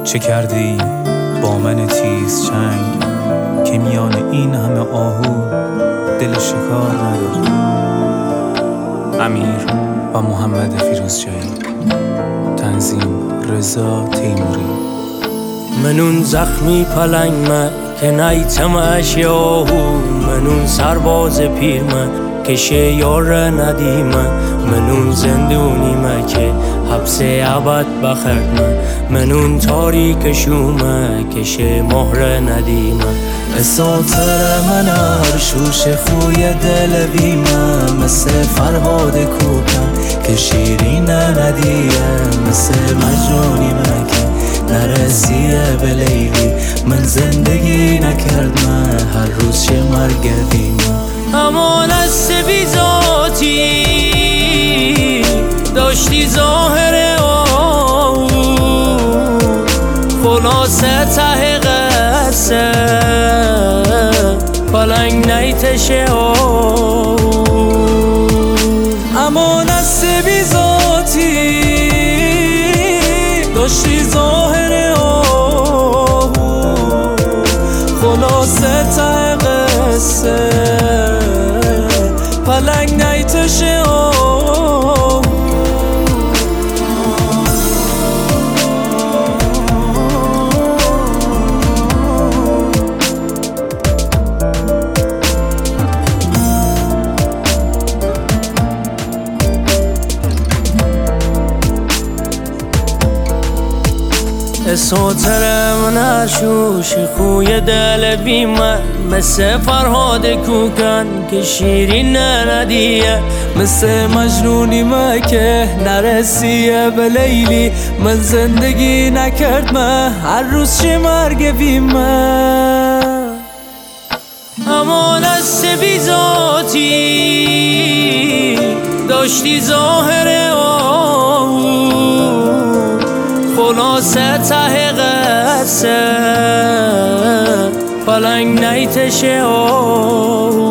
چه کردی با من تیز چنگ که میان این همه آهو دل شکار نداری؟ امیر و محمد فیروزجایی، تنظیم رضا تیموری. منون زخمی پلنگ که نیتم اشیاهو، منون سرباز پیرمه که شیار ندیمه، منون زندونی که حبس عبد بخردمه، منون تاریک شومه که شه مهر ندیمه. اساطر من شوش خوی دل بیمه، مثل فرهاد کوکن که شیرین ندیه، مثل مجنونی که نرسیه به لیلی. من زندگی نکردم هر روز چه مرگ بیمه. اما دست بی ذاتی داشتی ظاهر آهو، خلاصه ته قصه پلنگ نیتشه آهو. اما دست بی ذاتی داشتی ظاهر آهو، خلاصه ته قصه پلنگ نیتشه آهو. اساطر من شوش خوی دل بیمه، مثل فرهاد کوکن که شیرین ندیه، مثل مجنونی که نرسیه به لیلی. من زندگی نکردم هر روز چه مرگ بیمه. اما دست بی ذاتی داشتی ظاهر آهو، خلاصه ته قصه پلنگ نیتشه آهو.